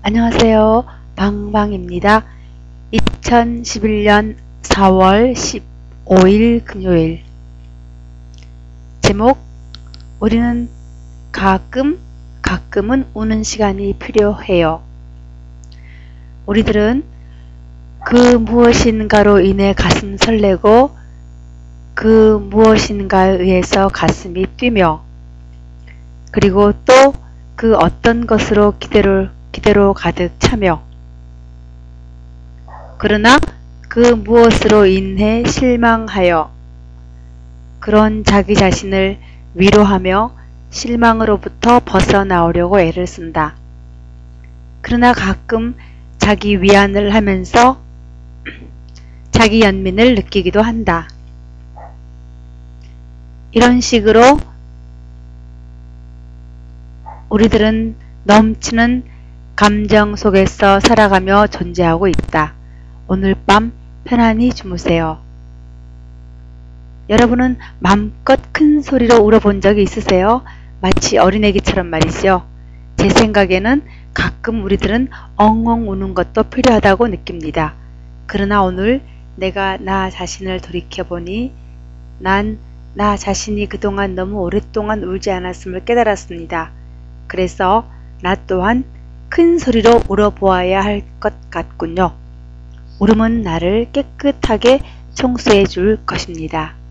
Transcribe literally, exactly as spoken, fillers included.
안녕하세요. 방방입니다. 이천십일 년 사월 십오일 금요일. 제목: 우리는 가끔, 가끔은 우는 시간이 필요해요. 우리들은 그 무엇인가로 인해 가슴 설레고 그 무엇인가에 의해서 가슴이 뛰며, 그리고 또 그 어떤 것으로 기대를 기대로 가득 차며, 그러나 그 무엇으로 인해 실망하여 그런 자기 자신을 위로하며 실망으로부터 벗어나오려고 애를 쓴다. 그러나 가끔 자기 위안을 하면서 자기 연민을 느끼기도 한다. 이런 식으로 우리들은 넘치는 감정 속에서 살아가며 존재하고 있다. 오늘 밤 편안히 주무세요. 여러분은 마음껏 큰 소리로 울어본 적이 있으세요? 마치 어린애기처럼 말이죠. 제 생각에는 가끔 우리들은 엉엉 우는 것도 필요하다고 느낍니다. 그러나 오늘 내가 나 자신을 돌이켜보니 난 나 자신이 그동안 너무 오랫동안 울지 않았음을 깨달았습니다. 그래서 나 또한 큰 소리로 울어보아야 할 것 같군요. 울음은 나를 깨끗하게 청소해 줄 것입니다.